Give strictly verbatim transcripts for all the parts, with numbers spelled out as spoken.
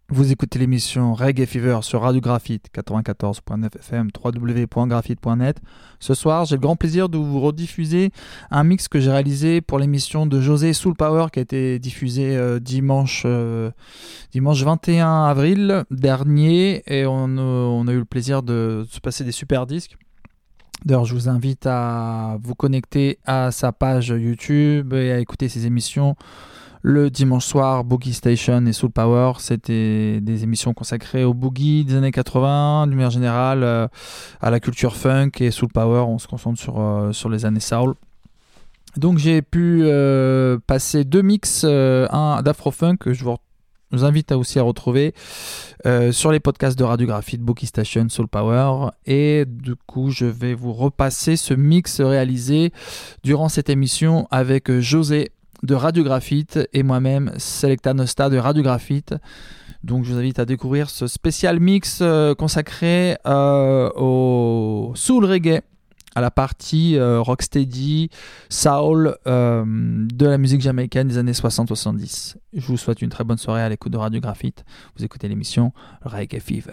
Vous écoutez l'émission Reggae Fever sur Radio Graphite quatre-vingt-quatorze point neuf F M, w w w point graphite point net. Ce soir, j'ai le grand plaisir de vous rediffuser un mix que j'ai réalisé pour l'émission de José Soul Power qui a été diffusée euh, dimanche, euh, dimanche vingt et un avril dernier, et on, euh, on a eu le plaisir de se passer des super disques. D'ailleurs, je vous invite à vous connecter à sa page YouTube et à écouter ses émissions. Le dimanche soir, Boogie Station et Soul Power, c'était des émissions consacrées au boogie des années quatre-vingts, de manière générale, euh, à la culture funk, et Soul Power, on se concentre sur, euh, sur les années soul. Donc j'ai pu euh, passer deux mix, euh, un d'Afro-Funk que je vous, je vous invite à aussi à retrouver euh, sur les podcasts de Radio Graphite, Boogie Station, Soul Power, et du coup je vais vous repasser ce mix réalisé durant cette émission avec José de Radio Graphite et moi-même Selecta Nostra de Radio Graphite. Donc je vous invite à découvrir ce spécial mix euh, consacré euh, au soul reggae, à la partie euh, rocksteady, soul euh, de la musique jamaïcaine des années soixante soixante-dix. Je vous souhaite une très bonne soirée à l'écoute de Radio Graphite. Vous écoutez l'émission Reggae Fever.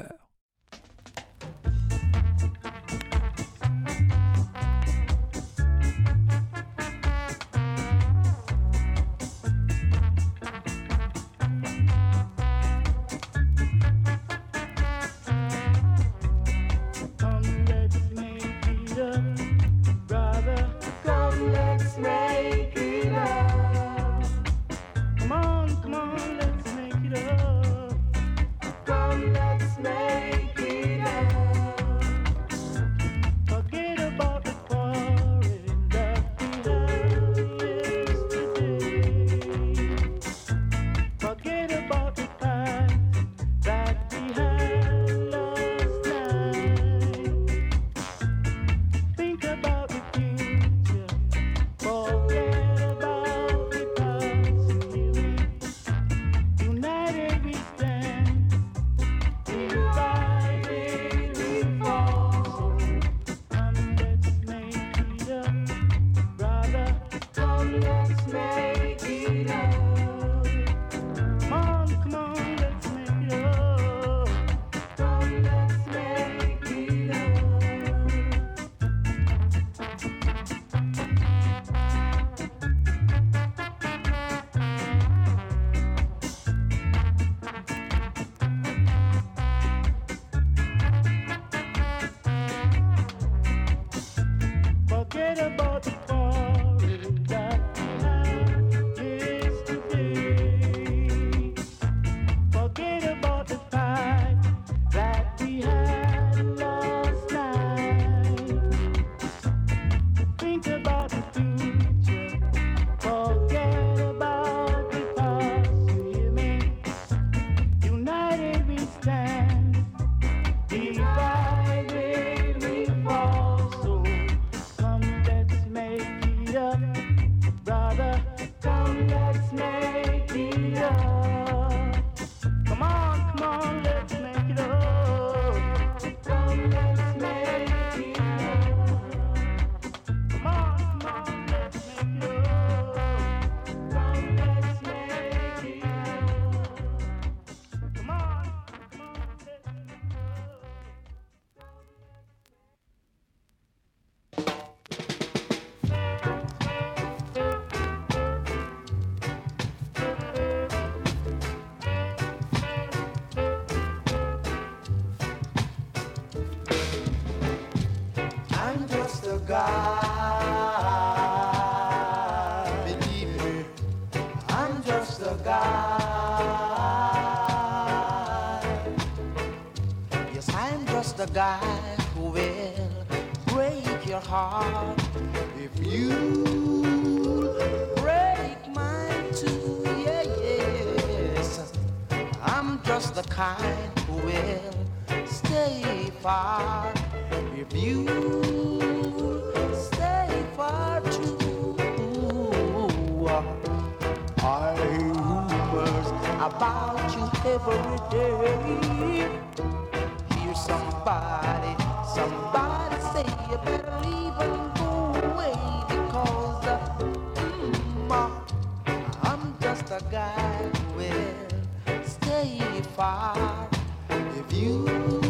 Stay stay far, if you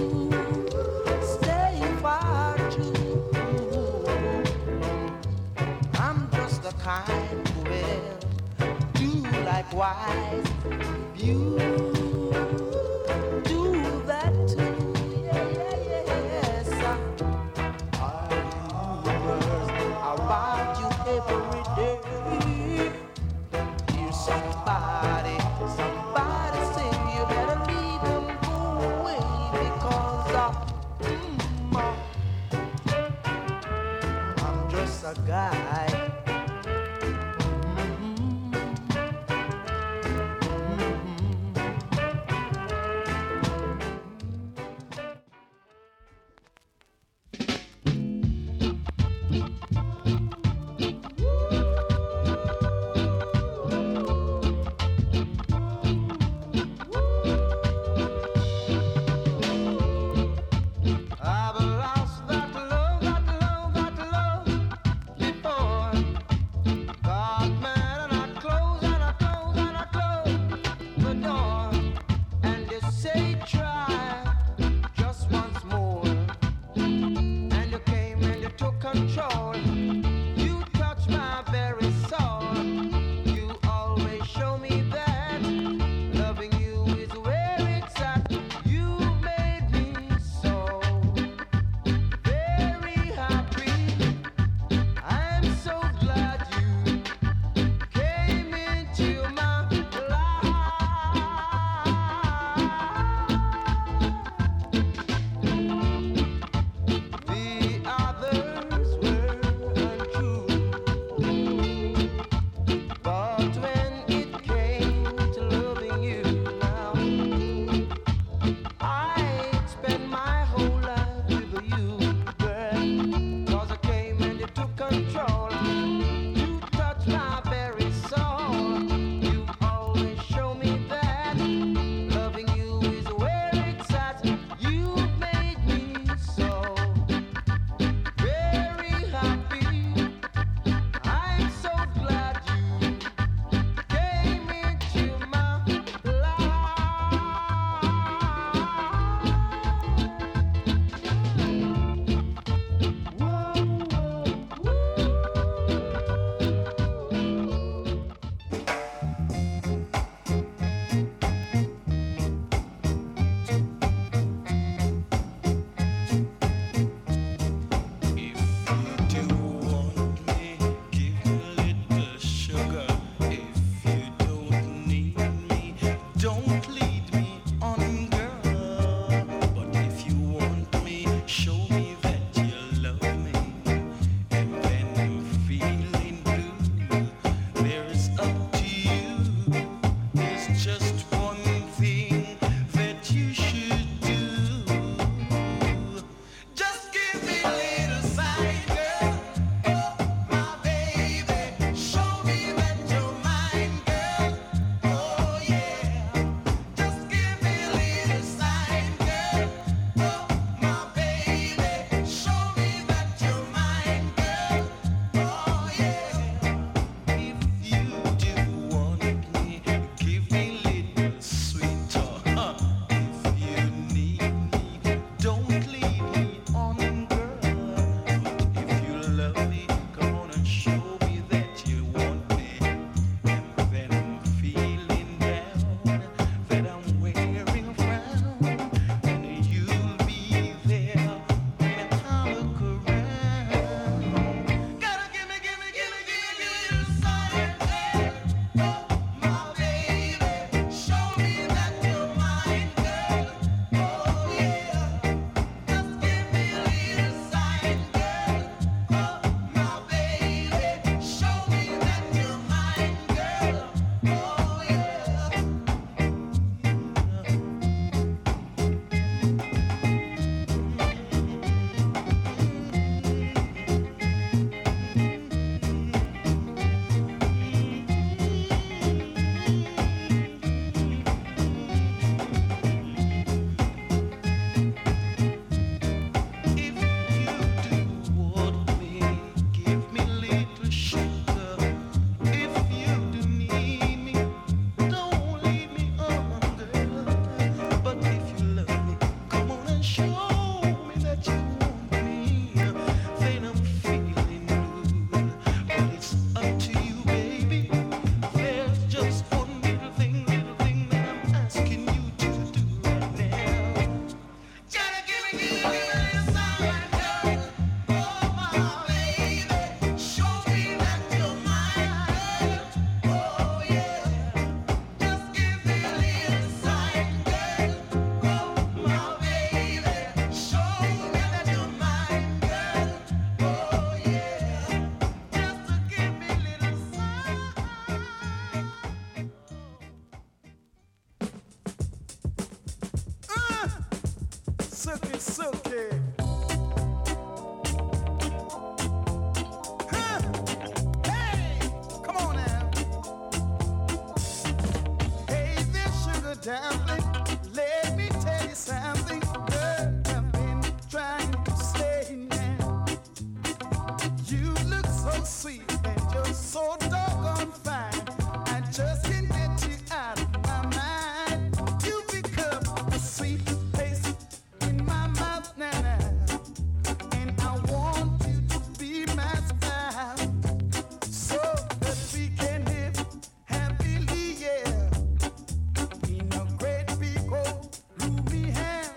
stay far too, I'm just the kind who will do likewise. If you do that too, yeah, yeah, yes, I rumors about you every day. Hear somebody, somebody say you better leave him go away because uh, mm, uh, I'm just a guy. Just silky, silky. Huh? Hey, come on now. Hey, there, sugar dumpling, let me tell you something. Girl, I've been trying to say now. You look so sweet and you're so doggone fine. I just can't get you out of my mind. You become a sweet taste in my mouth now, and I want you to be my spouse, so that we can live happily, yeah, in a great big old roomy house.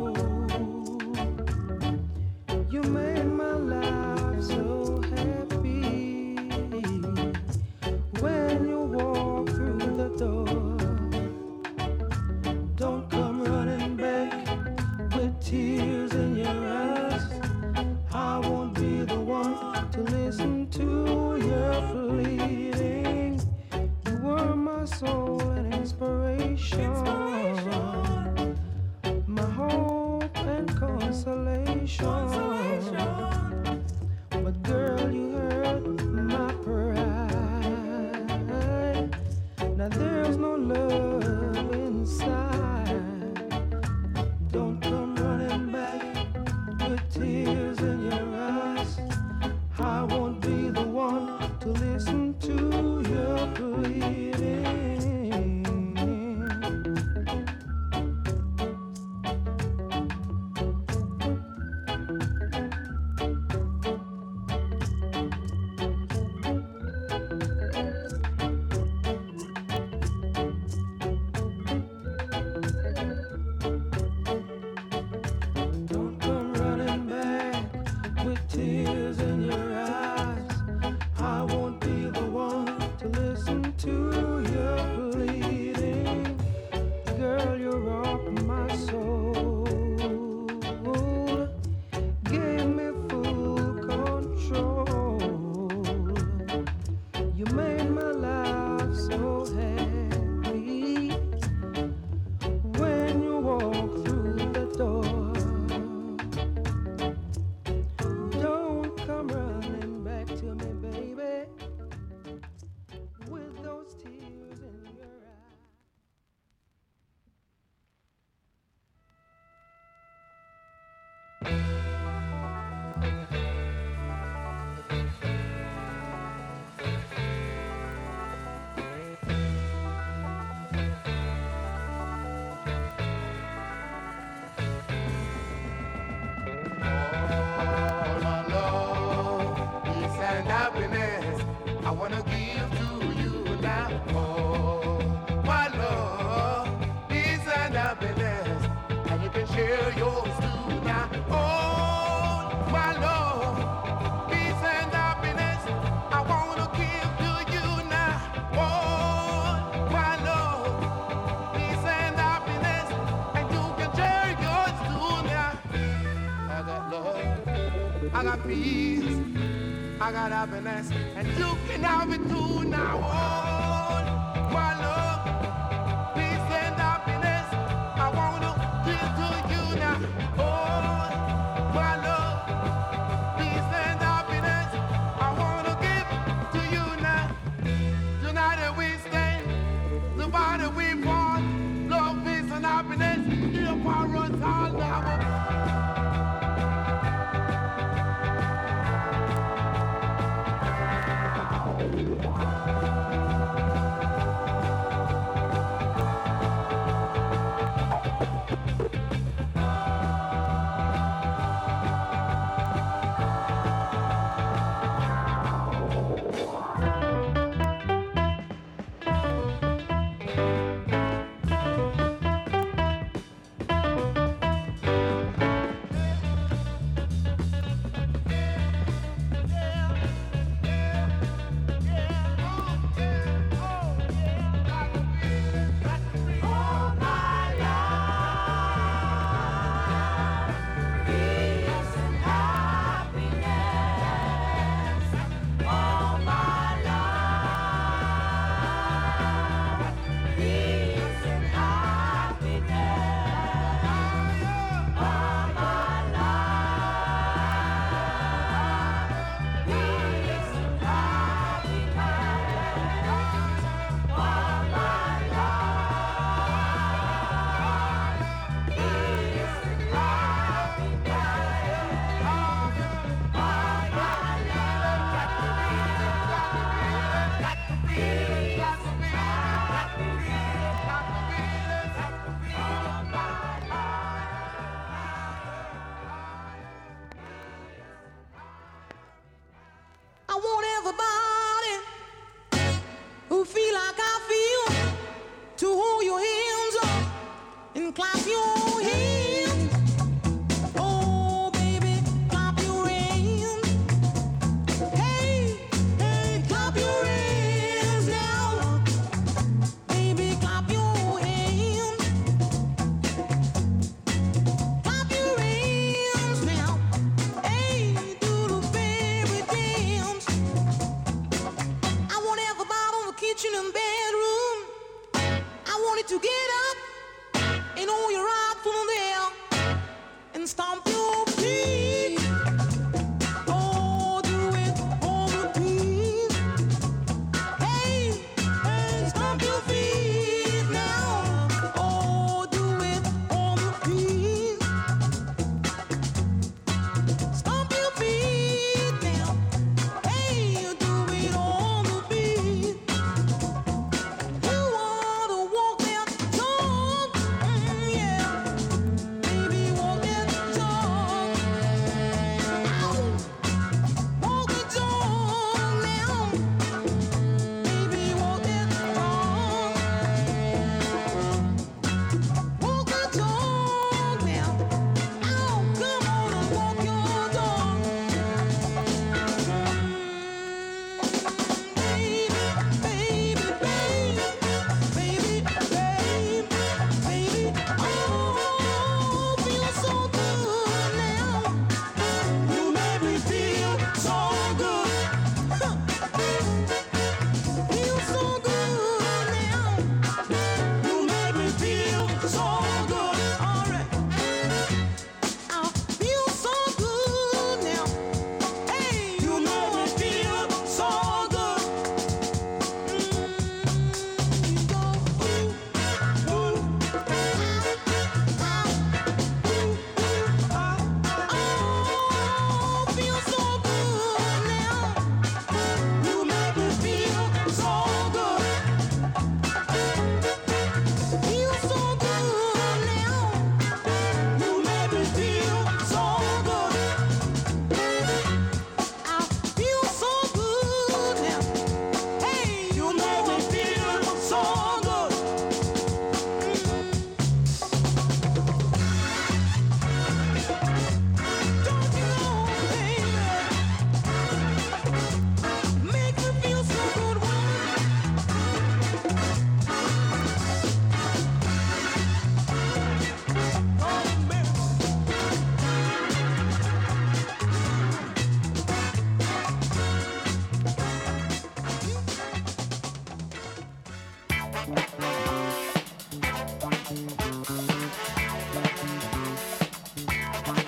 You made my life so happy when you walk through the door. Don't come running back with tears in your eyes. I won't be the one to listen to your pleading. You were my soul and inspiration, my hope and consolation. But girl, you hurt my pride. Now there's no love inside. Don't come running back with tears in your eyes. I won't be the one to listen to your pleading. Don't come running back with tears in your eyes. I won't be the one to listen to your pleading. Girl, you rock my soul, give me full control. You made my life so happy when you walk through the door. Don't come running back to me, baby, with those tears in your eyes. All my love, peace and happiness, I wanna give to you now. Oh, my love, peace and happiness, and you can share yours too now. Oh, my love, peace and happiness, I wanna give to you now. Oh, my love, peace and happiness, and you can share yours too now. I got love, I got peace, I got happiness, and you can have it too now. Oh, my love, peace and happiness, I wanna give to you now. Oh, my love, peace and happiness, I wanna give to you now. United we stand, divided we fall. Love, peace and happiness, here for us all now.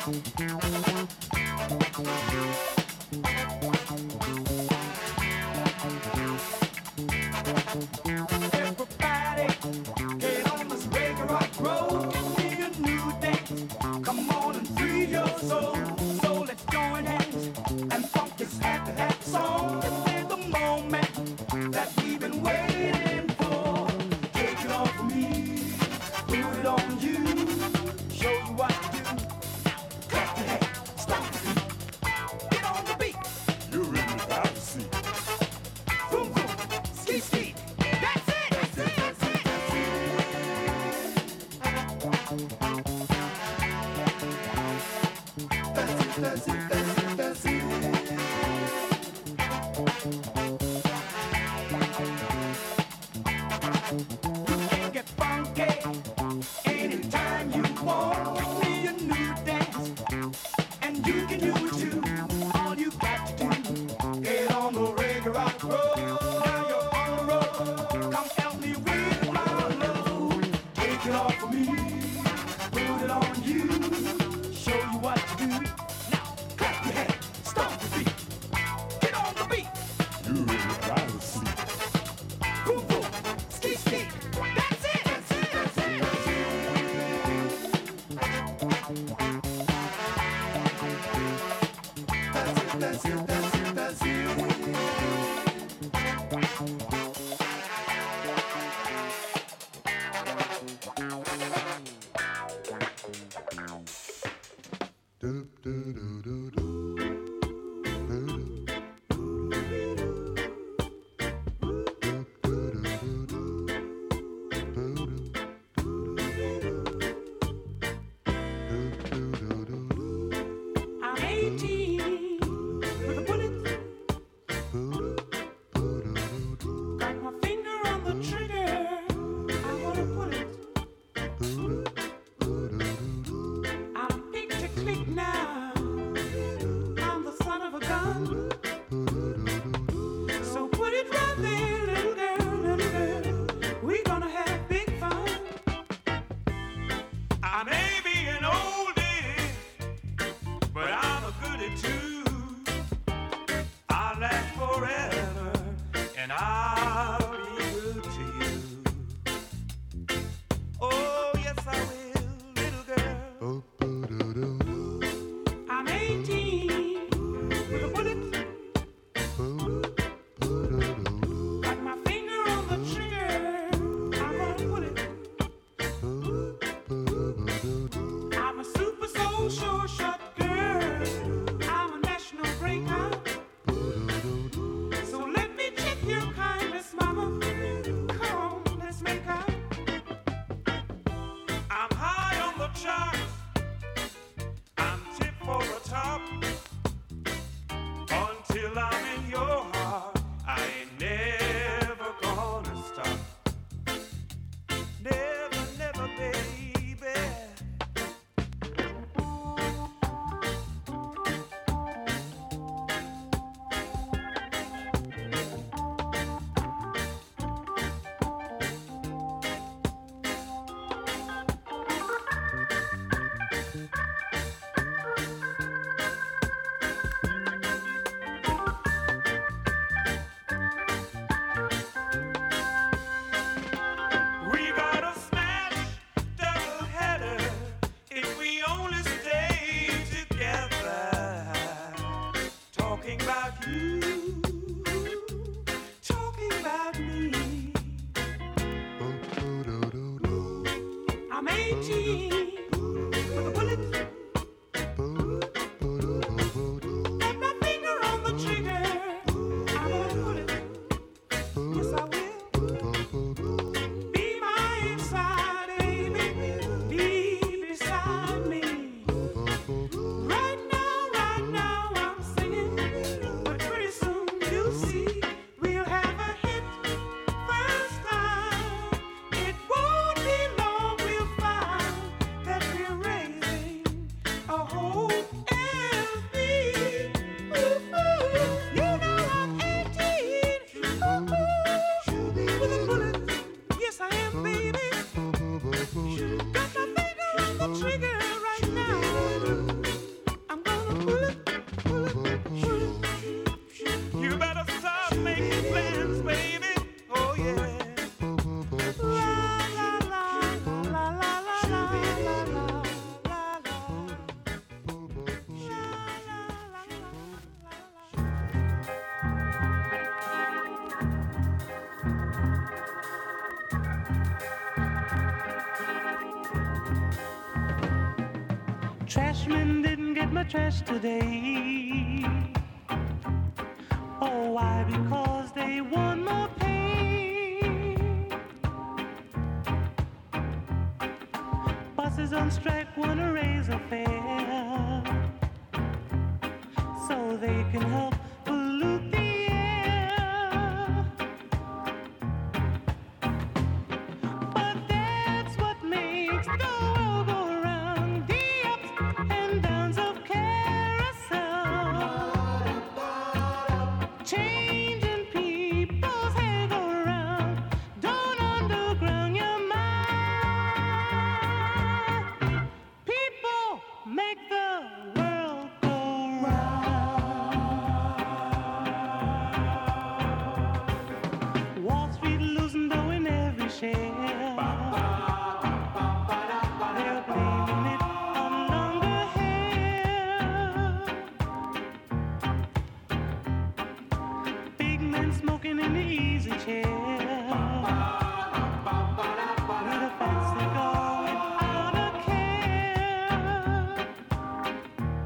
Everybody, get on this reggae rock road. Give me a new dance. Come on and free your soul. So let's join hands and funk this happy, happy song. This is the moment that we've been waiting for. Take it off of me, put it on you. Show you what to do. Clap your hands, stomp your feet. Get on the beat. You're in the privacy. Boom, boom, ski, ski. That's it, that's it, that's it, that's it. That's it, that's it, that's it. You can get funky anytime you want. Give me a new dance, and you can do it too. All you got to do, get on the reggae rock road. Now you're on the road. Come help me with my load. Take it off of me, put it on you. Show you what to do. Now clap your hands, stomp your feet. Get on the beat. You're in the privacy. Boom, boom, ski, ski. That's it, that's it, that's it, that's it. That's it, that's it, that's it. Do, do, do, do, do. Do, I'm eighteen with a bullet. Got my finger on the trigger. I wanna put it. I'm big to click now. Trashman didn't get my trash today. Oh, why? Because they want more pay. Buses on strike wanna raise a fare so they can help pollute the air. But that's what makes the world go round, the ups and downs of carousel, changing people's head go round. Don't underground your mind. People make the world go round. Wall Street losing dough in every share. They're blaming it on longer hair. Big men smoking in the easy chair. With a fast cigar without a care.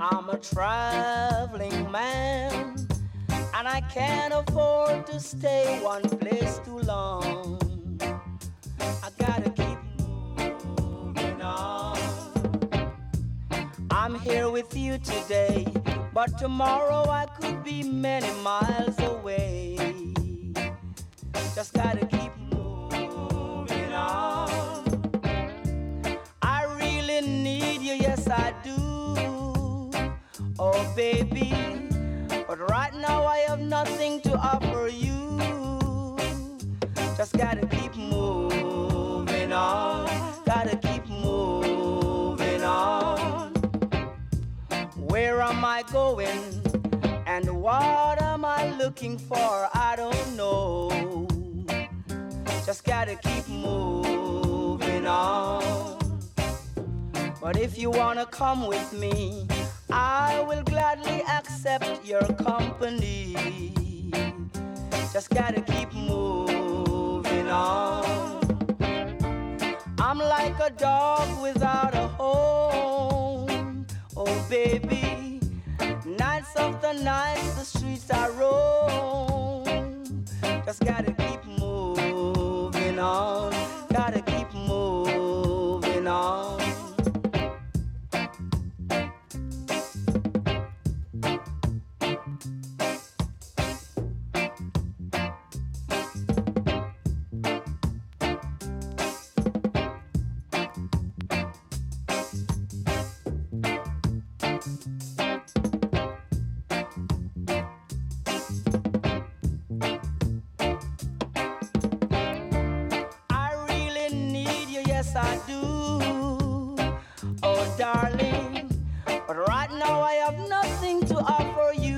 I'm a traveling man, and I can't afford to stay one place too long. I gotta keep moving on. I'm here with you today, but tomorrow I could be many miles away. Just gotta keep moving on. I really need you, yes I do. Oh baby, but right now I have nothing to offer you. Just gotta keep moving on. Gotta keep moving on. Where am I going? And what am I looking for? I don't know. Just gotta keep moving on. But if you wanna come with me, I will gladly accept your company. Just gotta keep moving on. I'm like a dog without a home. Oh baby, nights after nights the streets I roam. Just gotta keep moving on. Gotta keep moving on. I do, oh darling, but right now I have nothing to offer you.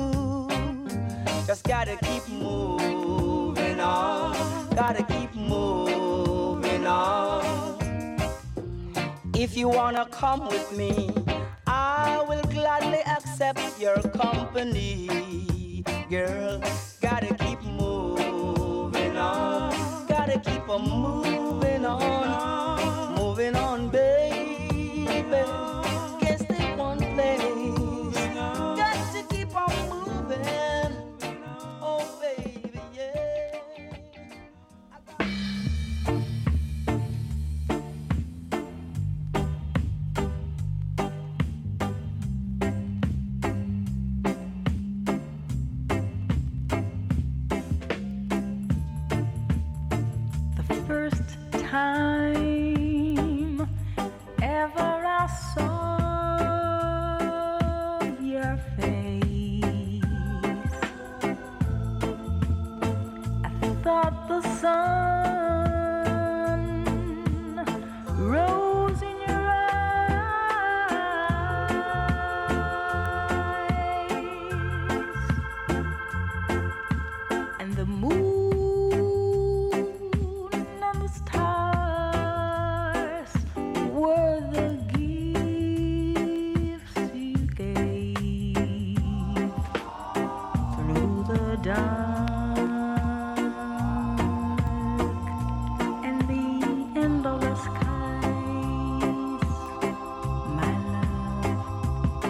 Just gotta keep moving on, gotta keep moving on. If you wanna come with me, I will gladly accept your company. Girl, gotta keep moving on, gotta keep on moving on. Moving on, baby. Can't stay one place. Got to keep on moving. Oh, baby, yeah. The first time ever I saw your face, I thought the sun rose in your eyes, and the moon and the stars were the gifts you gave through the dark and the endless skies, my love.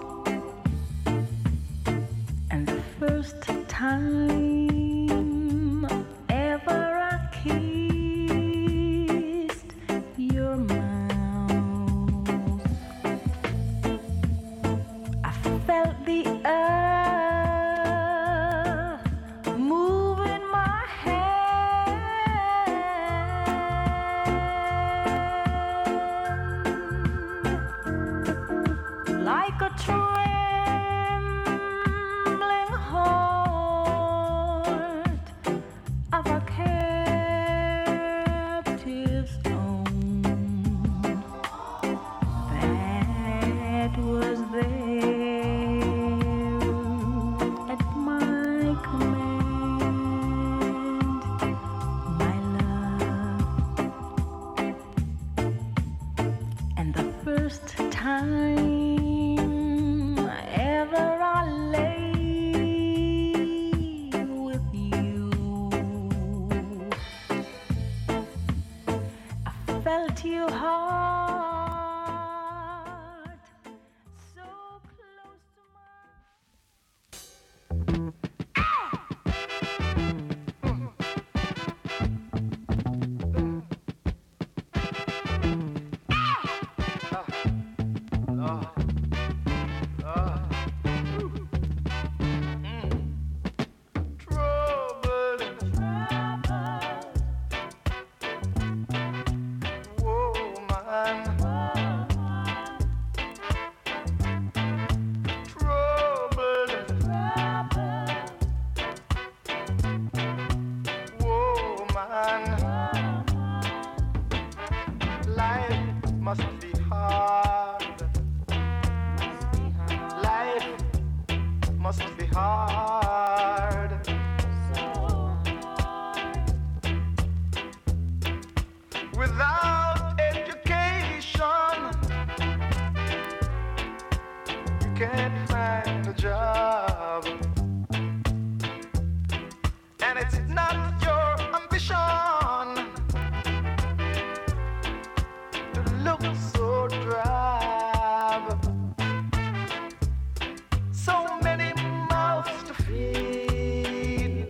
And the first time ever I kissed your mouth, I felt the earth move in my hand like a trembling heart of a captive's own that was there at my command, my love. And the first time hard. Without education, you can't find a job. And it's not your ambition to look so drab. So many mouths to feed,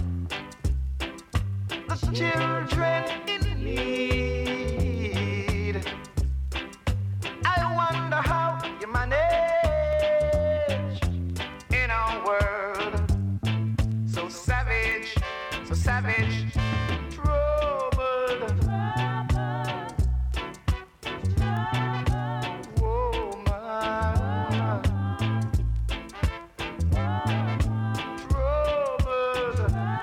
the children in need. I wonder how you manage in a world so savage, so savage, troubled. Woman, troubled.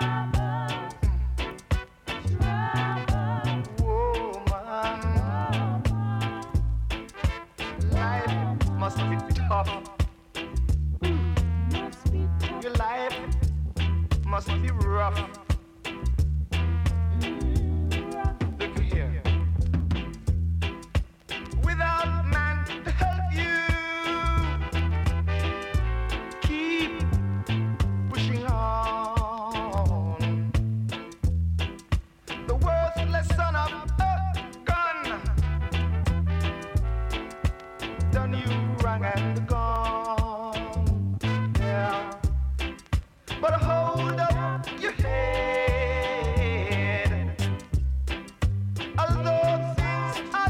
Woman, life must be tough. Your life must be rough. Look here. Without man to help you, keep pushing on. The worthless son of a gun done you wrong and gone. Yeah. But hold up your head. Although things are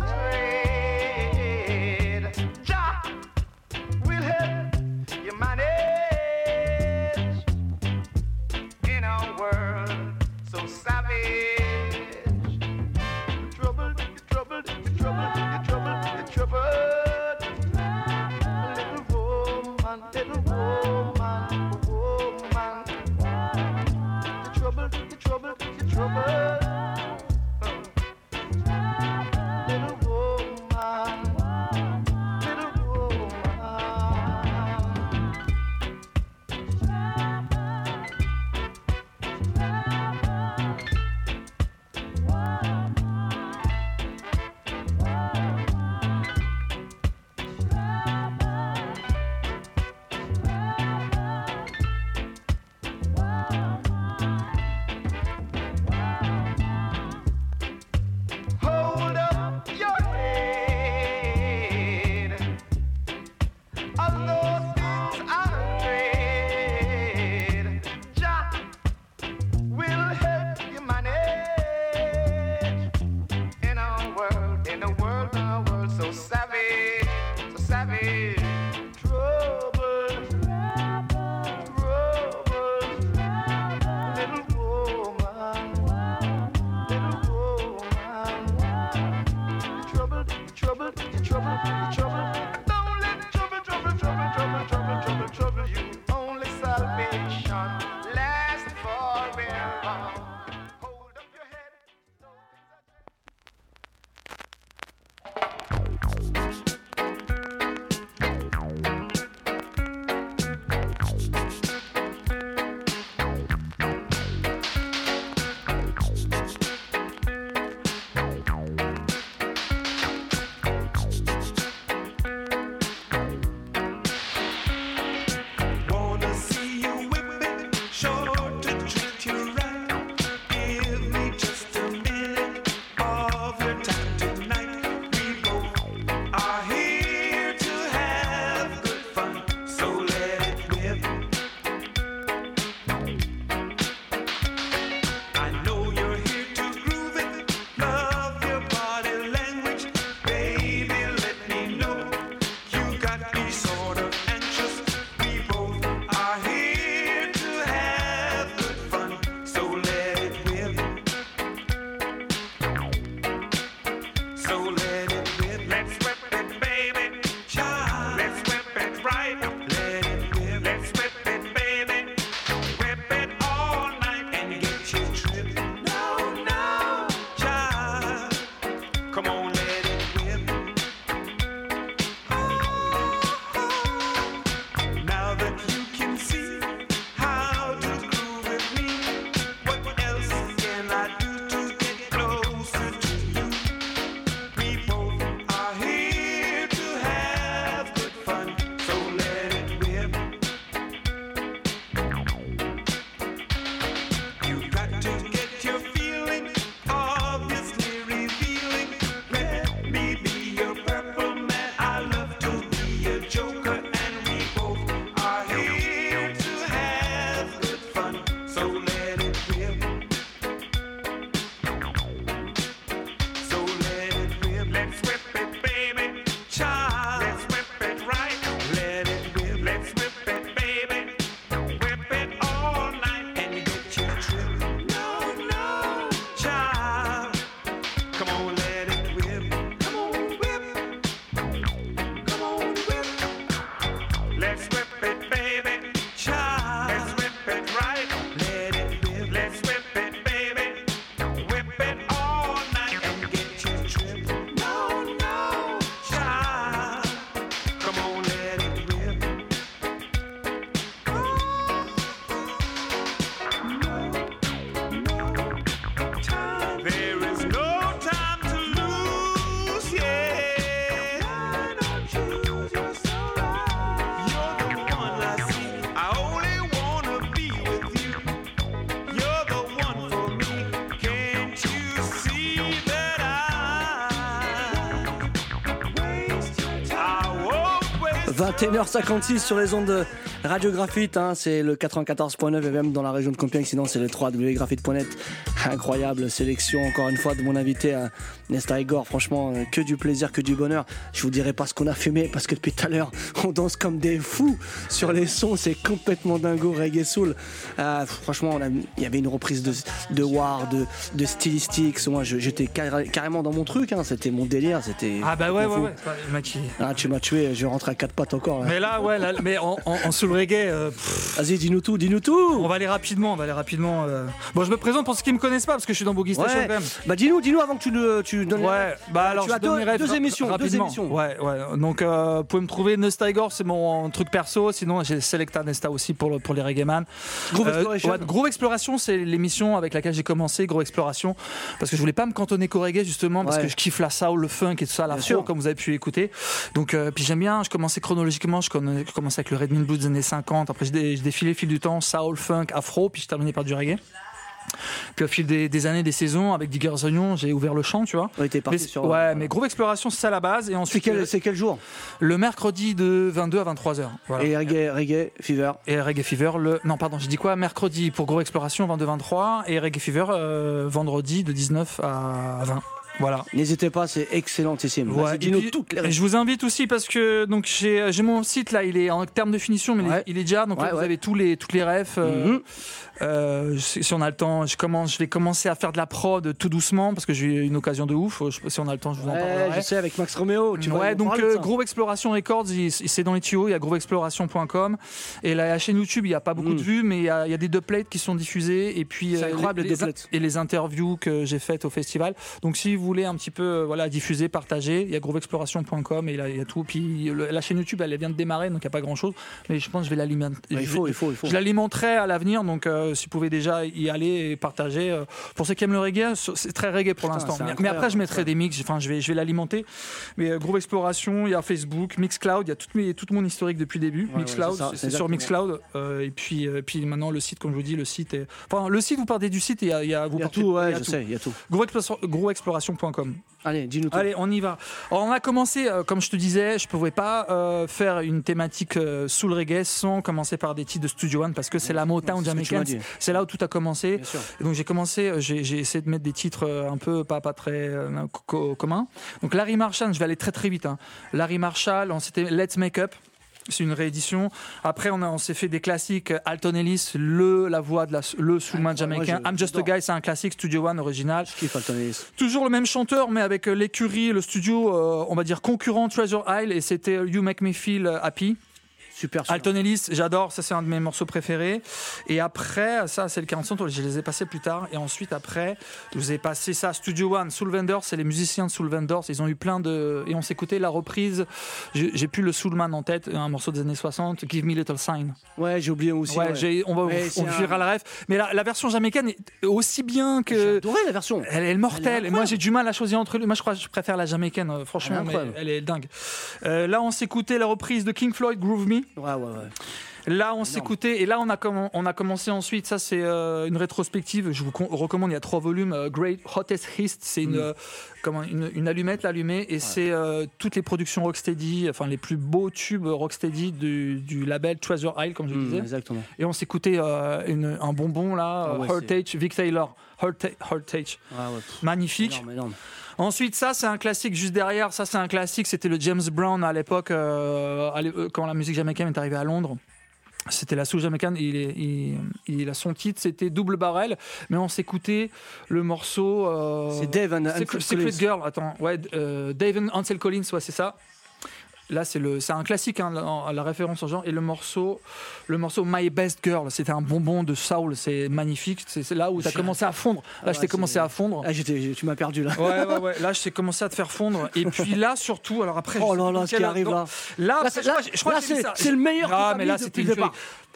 dread, Jah will help you manage in a world so savage. You're troubled, you're troubled, you're troubled, you're troubled, you're troubled. Little woman, little woman, woman. You're troubled, you're troubled, you're troubled. Little woman, little hold up your head. Although things are dread, Jah will help you manage in a world, in a world, in a world so savage, so savage, troubled, troubled, little woman, little woman. Trouble, trouble, trouble, trouble. Don't let trouble, trouble, trouble, trouble. vingt et une heures cinquante-six sur les ondes de Radio Graphite, hein, c'est le quatre-vingt-quatorze point neuf F M dans la région de Compiègne, sinon c'est le w w w point graphite point net. Incroyable sélection encore une fois de mon invité à Nesta Igor, franchement euh, que du plaisir, que du bonheur. Je vous dirai pas ce qu'on a fumé parce que depuis tout à l'heure on danse comme des fous sur les sons, c'est complètement dingo, reggae soul. Euh, franchement il y avait une reprise de, de War, de, de Stylistics, moi je, j'étais carré, carrément dans mon truc, hein, c'était mon délire, c'était... Ah bah ouais, ouais, fou. ouais. Le mec, il- Ah, tu m'as tué, je rentre à quatre pattes encore. Là. Mais là, ouais, là, mais en, en, en soul reggae, euh, pff, Vas-y, dis-nous tout, dis-nous tout. on va aller rapidement, on va aller rapidement. euh. Bon, je me présente pour ceux qui me connaissent pas parce que je suis dans Boogie Station Ouais. quand même. Bah dis-nous, dis-nous avant que tu ne tu donnes. Ouais, bah alors tu je as donne deux- mes rêves deux ra- émissions, deux rapidement. émissions. Ouais, ouais. Donc euh, vous pouvez me trouver Nesta Igor, c'est mon truc perso. Sinon j'ai Selecta Nesta aussi pour le, pour les reggae man. Groove Euh, Exploration. ouais, Groove Exploration, c'est l'émission avec laquelle j'ai commencé, Groove Exploration, parce que je voulais pas me cantonner qu'au reggae justement, parce Ouais. que je kiffe la soul, le funk et tout ça, la Bien fro, sûr. comme vous avez pu écouter. Donc euh, puis j'aime bien. Je commençais chronologiquement, je, conna- je commençais avec le Red Mill Blues des années cinquante. Après je, dé- je défilais au fil du temps, soul, funk, afro, puis je terminais par du reggae. Puis au fil des, des années, des saisons, avec Digger's Onion, j'ai ouvert le champ, tu vois. Ouais, t'es parti Mais- sur. ouais, mais Groove Exploration, c'est ça la base. Et C'est ensuite, quel, euh, c'est quel jour le mercredi de vingt-deux à vingt-trois heures. Voilà. Et reggae, reggae, fever. Et Reggae Fever, le... non pardon, j'ai dit quoi? Mercredi pour Groove Exploration, vingt-deux vingt-trois. Et Reggae Fever, euh, vendredi de dix-neuf à vingt. Voilà. N'hésitez pas, c'est excellentissime. Ouais, Vas-y, et dis-nous puis, toutes les et raisons. je vous invite aussi parce que donc j'ai j'ai mon site là, il est en termes de finition, mais il est- Ouais. il, est déjà donc là, Ouais, vous ouais. avez tous les toutes les refs. euh, Mhm. euh, si si on a le temps, je commence, je vais commencer à faire de la prod tout doucement parce que j'ai eu une occasion de ouf. Je sais pas si on a le temps, je vous en Ouais, parlerai. je sais, avec Max Romeo. Tu vas ouais, nous donc parler de euh, ça. Groove Exploration Records, il- c'est dans les tuyaux, il y a groove exploration point com et la chaîne YouTube, il n'y a pas beaucoup Mm. de vues, mais il y a, il y a des dubplates qui sont diffusés et puis C'est incroyable, les les, dubplates. et les interviews que j'ai faites au festival. Donc si vous voulez un petit peu euh, voilà diffuser, partager, il y a groove exploration point com et là il y a tout. Puis le- la chaîne YouTube, elle vient de démarrer, donc il n'y a pas grand chose, mais je pense que je vais l'alimenter. Ouais, il faut, il faut, il faut. Je l'alimenterai à l'avenir, donc euh, si vous pouvez déjà y aller et partager. euh, pour ceux qui aiment le reggae, c'est très reggae pour Putain, l'instant. c'est Mais, mais incroyable, après, je mettrai incroyable. des mix, enfin, je vais, je vais l'alimenter. Mais euh, Groove Exploration, il y a Facebook, Mixcloud, il y a tout, mes, tout mon historique depuis le début. Ouais, Mixcloud, ouais, c'est ça, c'est c'est c'est sur exactement. Mixcloud. euh, et puis, euh, puis maintenant, le site, comme je vous dis, le site est. Enfin, le site, vous partez du site et il y a, il y a- vous Il y a partez- tout, il y ouais, a je tout. sais, il y a tout. groove exploration- groove exploration point com. Allez, dis-nous tout. Allez, on y va. Alors, on a commencé, euh, comme je te disais, je ne pouvais pas euh, faire une thématique euh, soul reggae sans commencer par des titres de Studio One parce que c'est la Motown C'est ce que tu m'as jamaïcaine. dit. C'est là où tout a commencé. Bien sûr. Et donc j'ai commencé, euh, j'ai j'ai essayé de mettre des titres euh, un peu pas, pas très euh, co- co- communs. Donc Larry Marshall, je vais aller très très vite. hein. Larry Marshall, on- c'était Let's Make Up. C'est une réédition. Après, on, a- on s'est fait des classiques. euh, Alton Ellis, le, la voix de la, le soulman Ah, jamaïcain. moi, je- I'm Just a j'adore. Guy, c'est un classique Studio One original. Je kiffe Alton Ellis. Toujours le même chanteur, mais avec euh, l'écurie, le studio, euh, on va dire concurrent Treasure Isle, et c'était euh, You Make Me Feel Happy. Super. super. Alton Ellis, j'adore, ça c'est un de mes morceaux préférés. Et après, ça c'est le quarante-cinq tours, je les ai passés plus tard. Et ensuite, après, je vous ai passé ça, Studio One, Soul Vendors, c'est les musiciens de Soul Vendors. Ils ont eu plein de. Et on s'écoutait la reprise, j'ai j'ai plus le Soulman en tête, un morceau des années soixante, Give Me Little Sign. Ouais, j'ai oublié aussi. Ouais, ouais. j'ai- on va Mais on c'est un- verra la ref. Mais la, la version jamaïcaine est aussi bien J'ai que. adoré la version. Elle est mortelle. Et moi, j'ai du mal à choisir entre les. Moi, je crois que je préfère la jamaïcaine, euh, franchement, Elle est mais incroyable. elle est dingue. Euh, là, on s'écoutait la reprise de King Floyd, Groove Me. Ouais, ouais, ouais. Là, on s'écoutait, et là, on a, comm- on a commencé ensuite. Ça, c'est euh, une rétrospective. Je vous con- recommande. Il y a trois volumes. euh, Great Hottest Hits. C'est une, Mm. euh, comment, une, une allumette, l'allumée, et c'est euh, toutes les productions Rocksteady, enfin les plus beaux tubes Rocksteady du, du label Treasure Isle, comme je Mm, disais. exactement. Et on s'écoutait euh, une- un bonbon là, Ah ouais, euh, Heritage, Vic Taylor, Heritage, Heritage. Ouais, ouais. pff, Magnifique. énorme, énorme. Ensuite, ça, c'est un classique juste derrière. Ça, c'est un classique. C'était le James Brown à l'époque, euh, à l'é- euh, quand la musique jamaïcaine est arrivée à Londres. C'était la soul jamaïcaine. Il, est- il, il a son titre, c'était Double Barrel. Mais on s'écoutait le morceau. euh, C'est Dave and Secret, Ansel Secret Collins. Girl. Attends, ouais, euh, Dave and Ansel Collins, ouais, c'est ça. Là, c'est le, c'est un classique, hein, la, la référence au genre. Et le morceau, le morceau My Best Girl, c'était un bonbon de soul, c'est magnifique. C'est, c'est là où tu as commencé à fondre. Là, Ah ouais, je t'ai commencé c'est- à fondre. Ah, j'étais, tu m'as perdu là. Ouais, ouais, ouais. Là, je t'ai commencé à te faire fondre. Et puis là, surtout, alors après. Oh je sais là là, plus ce qui quel- arrive non, là. Là, Là, après, c'est- je crois- là, je crois là, que j'ai c'est- dit ça. c'est le meilleur que Ah, t'as mais mis là, depuis c'était le une départ. tuerie.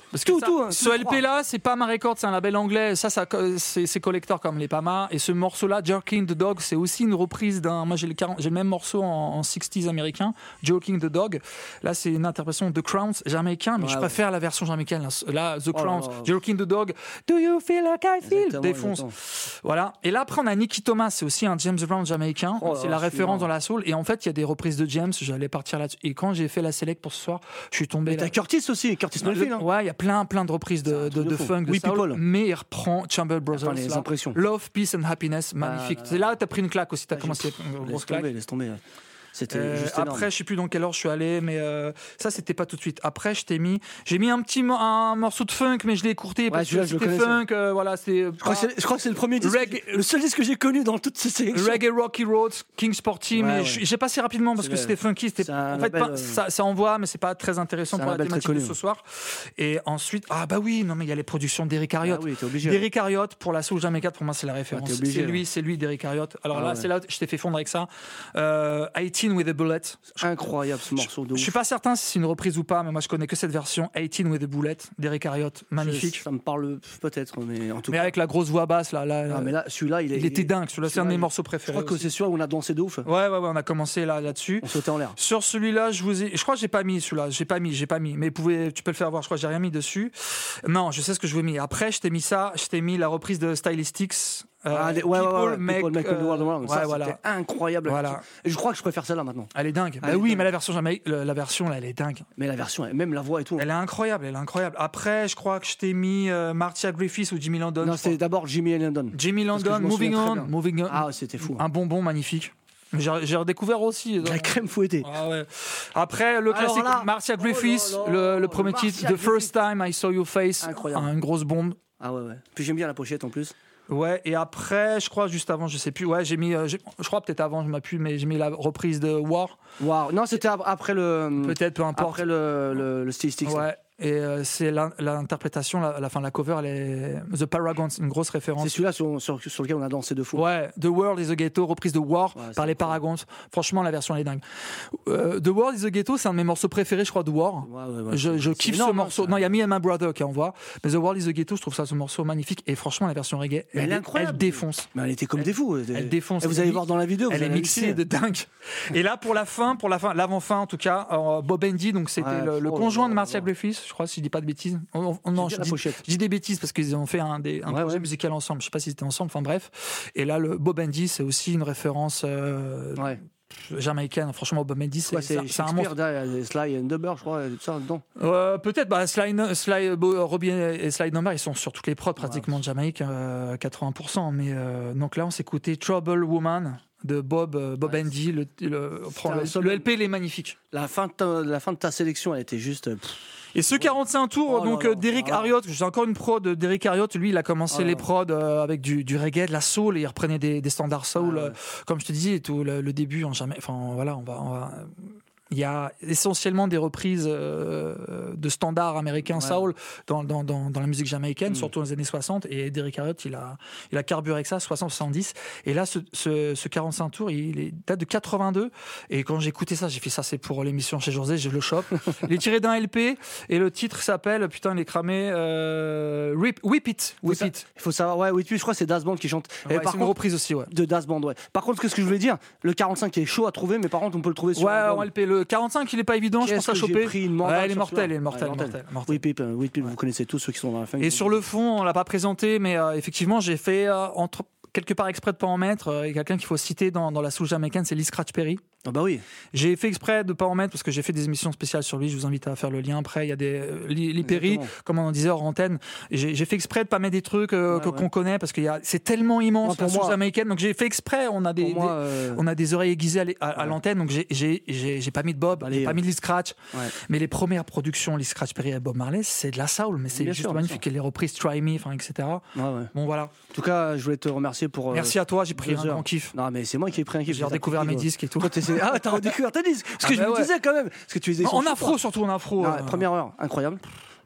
Parce que Tout, ça- tout, hein, ce tout, L P là, c'est Pama Records, c'est un label anglais. Ça, ça c'est, c'est collector comme les Pama. Et ce morceau-là, Jerking the Dog, c'est aussi une reprise d'un. Moi, j'ai le, quarante j'ai le même morceau en, en soixante américain, Jerking the Dog. Là, c'est une interprétation de The Crowns jamaïcain, mais Ouais, je ouais. préfère la version jamaïcaine. Là, Là, The Oh là Crowns, là. Jerking the Dog. Do you feel like I feel? Exactement, Défonce. exactement. Voilà. Et là, après, on a Nicky Thomas, c'est aussi un James Brown jamaïcain. Oh là c'est là, la référence celui-là. dans la soul. Et en fait, il y a des reprises de James. J'allais partir là-dessus. Et quand j'ai fait la select pour ce soir, je suis tombé Mais là. t'as Curtis aussi, Curtis Mayfield. hein. Ouais, il y a plein, plein de reprises C'est de, un de, truc de de fou. funk, de We soul, People. mais il reprend Chamber Brothers. les là. impressions. Love, Peace and Happiness, magnifique. là là. C'est là où t'as pris une claque aussi, t'as Ah, commencé j'ai- une grosse Laisse claque. tomber, laisse tomber. ouais. C'était Euh, juste énorme. après, je sais plus dans quelle heure je suis allé, mais euh, ça, c'était pas tout de suite. Après, je t'ai mis, j'ai mis un petit mo- un morceau de funk, mais je l'ai écourté parce celui-là, que je le c'était connaissais. funk. euh, voilà, c'est Je crois, que c'est, je crois que c'est le premier disque, Reggae- le seul disque que j'ai connu dans toutes ces sélections. Reggae Rocky Road, King Sporty, Ouais, mais ouais. je- j'ai passé rapidement parce C'est que le- c'était funky. C'était c'est un en fait label, pas- euh, ça, ça envoie, mais c'est pas très intéressant c'est un pour la label très thématique de connu. ce soir. Et ensuite, ah bah oui, non mais il y a les productions d'Eric Ah Harriott. oui, t'es obligé. Derrick Harriott pour la soul Jamaica, pour moi c'est la référence. t'es obligé, c'est lui, ouais. c'est lui, Derrick Harriott. Alors Ah là, ouais. c'est là, je t'ai fait fondre avec ça. Euh, eighteen with a Bullet. Incroyable ce morceau de Je ouf. suis pas certain si c'est une reprise ou pas, mais moi je connais que cette version. eighteen with a Bullet, Derrick Harriott, magnifique. Je- Ça me parle peut-être, mais en tout Mais cas. avec la grosse voix basse là, là, Ah, mais là, celui-là, il, est, il était dingue. Celui-là, c'est un de mes il- morceaux Je préférés. crois que aussi. c'est celui où on a dansé de ouf. Ouais, ouais, ouais, on a commencé là, là-dessus. On sautait en l'air. Sur celui-là, je vous ai. Je crois que j'ai pas mis celui-là. J'ai pas mis, j'ai pas mis. Mais vous pouvez, tu peux le faire voir. Je crois que j'ai rien mis dessus. Non, je sais ce que je veux mis. Après, je t'ai mis ça. Je t'ai mis la reprise de Stylistics. euh, Ah, les- ouais, ouais, People ouais, Make, People Make the World Around. euh, Ça, ouais, voilà. c'était incroyable. Voilà. Et je crois que je préfère celle-là maintenant. Elle est dingue. Ah, Bah elle est oui, dingue. mais la version jamais, la la version là, elle est dingue. Mais la version, même la voix et tout. Elle est incroyable, elle est incroyable. Après, je crois que je t'ai mis euh, Marcia Griffiths ou Jimmy London. Non, je c'était crois. d'abord Jimmy et London. Jimmy parce que London, je m'en Moving souviens très On, bien. Moving On. Ah, c'était fou. Un bonbon magnifique. J'ai j'ai redécouvert aussi. euh, La crème fouettée. Ah ouais. Après, le Alors classique là, Marcia oh Griffiths, là là, le, le premier Marcia titre, The First Time I Saw Your Face, Incroyable. une grosse bombe. Ah ouais, ouais. Puis j'aime bien la pochette en plus. Ouais, et après, je crois juste avant, je sais plus, ouais, j'ai mis, euh, j'ai- je crois peut-être avant, je m'appuie, mais j'ai mis la reprise de War, Waouh. Non, c'était ap- après le. peut-être, peu importe. Après le, le, le Stylistics. Ouais, et euh, c'est l'in- l'interprétation, la, la fin de la cover, elle est The Paragons, une grosse C'est référence. celui-là sur, sur, sur lequel on a dansé de fou. Ouais, The World is a Ghetto, reprise de War Ouais, c'est par les incroyable. Paragons. Franchement, la version elle est dingue. Euh, The World is a Ghetto, c'est un de mes morceaux préférés, je crois, de War. Ouais, ouais, ouais. Je, je C'est kiffe ce énorme, morceau. ça. Non, il y a Me and My Brother qui envoie. Mais The World is a Ghetto, je trouve ça ce morceau magnifique. Et franchement, la version reggae, Mais elle est incroyable. elle défonce. Mais elle était comme des fous. Elle défonce. Et vous allez voir dans la vidéo. Elle vous est allez mixée halluciner. de dingue. Et là, pour la fin, pour la fin, l'avant-fin en tout cas, euh, Bob Andy, donc c'était Ouais, le, le oh là conjoint là de Marcia là. Griffiths, je crois, si je dis pas de bêtises. On, on- non, J'aime bien je la dis, pochette. je dis des bêtises parce qu'ils ont fait un, des, un Ouais, projet ouais. musical ensemble. Je sais pas s'ils étaient ensemble, enfin bref. Et là, le Bob Andy, c'est aussi une référence euh, Ouais. jamaïcaine. Franchement, Bob Andy, c'est Quoi, c'est- c'est c'est un monstre. Shakespeare, derrière, Sly and Dubber, je crois, tout ça dedans. Euh, Peut-être, bah, Sly, Sly, Bo- Robbie et Sly Number, ils sont sur toutes les prods pratiquement de Jamaïque, euh, quatre-vingts pour cent. Mais euh, donc là, on s'est écouté Trouble Woman de Bob, euh, Bob Ouais, Andy. Le, le, prends un le- seul- le L P, il est magnifique. La fin de ta, la fin de ta sélection, elle était juste. pff, Et ce quarante-cinq tours, Oh là donc là, euh, Derrick oh là. Harriott, j'ai encore une prod de Derrick Harriott. Lui, il a commencé Oh là les là. prods euh, avec du, du reggae, de la soul, et il reprenait des, des standards soul. Ah ouais. euh, comme je te disais, tout le, le début, en jamais. Enfin, voilà, on va. On va il y a essentiellement des reprises euh, de standards américains Ouais. soul dans, dans, dans, dans la musique jamaïcaine, Mm. surtout dans les années soixante. Et Derrick Harriott, il a, il a carburé avec ça, soixante soixante-dix. Et là, ce, ce, ce quarante-cinq tours, il est, date de quatre-vingt-deux. Et quand j'ai écouté ça, j'ai fait ça, c'est pour l'émission chez José, je le chope. Il est tiré d'un L P et le titre s'appelle, putain, il est cramé, euh, Whip, Whip It. Whip faut sa- It. Il faut savoir, ouais, oui, puis je crois que c'est Das Band qui chante. Ouais, et par c'est une contre, reprise aussi, ouais. de Das Band, ouais. Par contre, ce que je voulais dire, le quarante-cinq est chaud à trouver, mais par contre, on peut le trouver sur Ouais, l'album. en L P. Le quarante-cinq, il est pas évident, je pense Qu'est-ce à que j'ai choper. pris une mandale Ouais, il est sur mortel, celui-là. il est mortel, Ouais, mortel, mortel. Oui, Pip, euh, oui, Pip, vous connaissez tous ceux qui sont dans la fin. Et sur le fond, on l'a pas présenté, mais euh, effectivement, j'ai fait euh, entre quelque part exprès de pas en mettre. euh, et quelqu'un qu'il faut citer dans, dans la soul jamaïcaine, c'est Lee Scratch Perry. Ah bah oui. J'ai fait exprès de pas en mettre parce que j'ai fait des émissions spéciales sur lui. Je vous invite à faire le lien après. Il y a des euh, Lee, Lee Perry, Exactement. comme on en disait hors antenne. Et J'ai j'ai fait exprès de pas mettre des trucs euh, Ouais, que- ouais. qu'on connaît parce que c'est tellement immense Moi, pour la soul moi- jamaïcaine. Donc j'ai fait exprès. On a des, Pour moi, des- euh, on a des oreilles aiguisées à l'é- à, à Ouais. l'antenne. Donc j'ai- j'ai j'ai- j'ai pas mis de Bob, Allez, j'ai pas euh, mis de Lee Scratch. ouais. Mais les premières productions Lee Scratch Perry et Bob Marley, c'est de la soul, mais c'est Bien juste sûr, bien magnifique. Et les reprises Try Me, enfin et cetera. Ouais, ouais. Bon voilà. En tout cas, je voulais te remercier pour. euh, Merci à toi. J'ai pris deux un heures. grand kiff. Non, mais c'est moi qui ai pris un kiff. J'ai redécouvert mes disques et tout. Toi, t'es- Ah, t'as redécouvert tes disques. Parce Ah que je bah me ouais. disais quand même. Parce que tu les En afro, surtout en afro. Non, euh, Première heure, incroyable.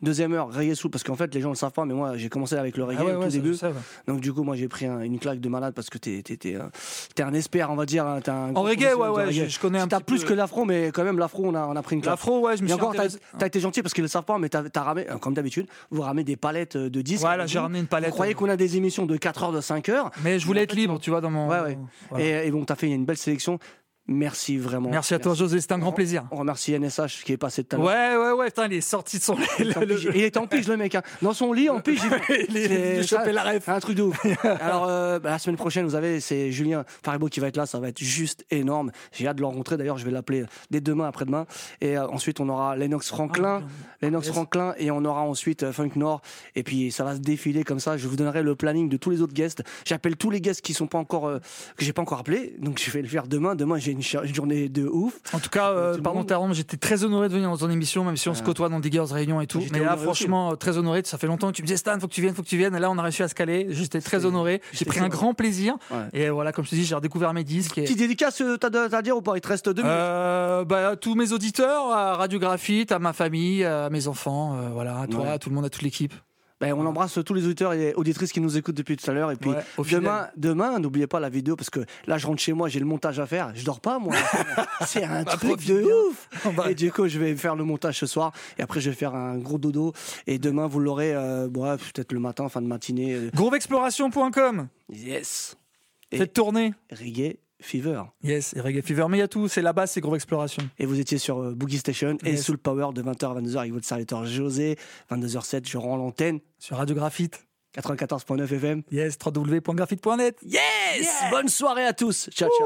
Deuxième heure, reggae soul, parce qu'en fait, les gens ne le savent pas, mais moi, j'ai commencé avec le reggae Ah ouais, au ouais, tout ça, début. je sais, ouais. Donc, du coup, moi, j'ai pris un- une claque de malade parce que t'es, t'es, t'es, euh, t'es un expert, on va dire. hein, t'es un En gros reggae, professionnel ouais, de ouais, reggae. je, je connais un T'as petit plus peu. que l'afro, mais quand même, l'afro, on a, on a pris une claque. L'afro, ouais, je me Et suis encore, t'as, intéressé. t'as été gentil parce qu'ils ne le savent pas, mais t'as, t'as ramené, euh, comme d'habitude, vous ramenez des palettes euh, de disques. Voilà, Vous- j'ai ramené une palette. Vous croyez qu'on a des émissions de quatre heures, de cinq heures. Mais je voulais en être fait, libre, non. tu vois, dans mon. Ouais, ouais. Voilà. Et, et bon, t'as fait une belle sélection. Merci vraiment. Merci à toi, José, c'était un grand On- plaisir. On remercie N S H qui est passé tout à l'heure. Ouais, ouais, ouais, putain, il est sorti de son. Il est en pige. Il est en pige, le mec. hein. Dans son lit, en pige. il- Il est- c'est- il a chopé la ref. Un truc de ouf. Alors, euh, bah, la semaine prochaine, vous avez, c'est Julien Faribault qui va être là. Ça va être juste énorme. J'ai hâte de le rencontrer. D'ailleurs, je vais l'appeler dès demain, après-demain. Et euh, ensuite, on aura Lennox Franklin. Lennox Yes. Franklin. Et on aura ensuite euh, Funk Nord. Et puis, ça va se défiler comme ça. Je vous donnerai le planning de tous les autres guests. J'appelle tous les guests qui sont pas encore, euh, que j'ai pas encore appelés. Donc, je vais le faire demain. Demain, j'ai une, ch- une journée de ouf. En tout cas, euh, Tout le pardon, monde. Taron, j'étais très honoré de venir dans ton émission, même si on se Ah. côtoie dans Diggers Réunion et tout. J'étais Mais là, honoré aussi. franchement, euh, très honoré. Ça fait longtemps que tu me disais, Stan, faut que tu viennes, faut que tu viennes. Et là, on a réussi à se caler. J'étais très C'était- honoré. J'ai j'étais pris un fier. grand plaisir. Ouais. Et voilà, comme je te dis, j'ai redécouvert mes disques. Et... Petite dédicace, euh, t'as, t'as à dire ou pas? Il te reste deux minutes. Euh, bah, à tous mes auditeurs, à Radio Graphite, à ma famille, à mes enfants, euh, voilà, à toi, Ouais. à tout le monde, à toute l'équipe. Ben, on embrasse tous les auditeurs et auditrices qui nous écoutent depuis tout à l'heure. Et puis Ouais, au demain, demain, n'oubliez pas la vidéo parce que là, je rentre chez moi, j'ai le montage à faire. Je dors pas, moi. C'est un Bah, truc profite de bien. ouf. On va- Et du coup, je vais faire le montage ce soir. Et après, je vais faire un gros dodo. Et demain, vous l'aurez, euh, bon, ouais, peut-être le matin, fin de matinée. euh, Groovexploration point com. Yes. Et Faites tourner. Reggae Fever. Yes, et Reggae Fever. Mais il y a tout, c'est là-bas, c'est Groove Exploration. Et vous étiez sur euh, Boogie Station et Yes. Soul Power de vingt heures à vingt-deux heures avec votre serviteur José. vingt-deux heures sept, je rends l'antenne. Sur Radio Graphite. quatre-vingt-quatorze virgule neuf F M. Yes, w w w point graphite point net. Yes, Bonne soirée à tous. Ciao, ciao.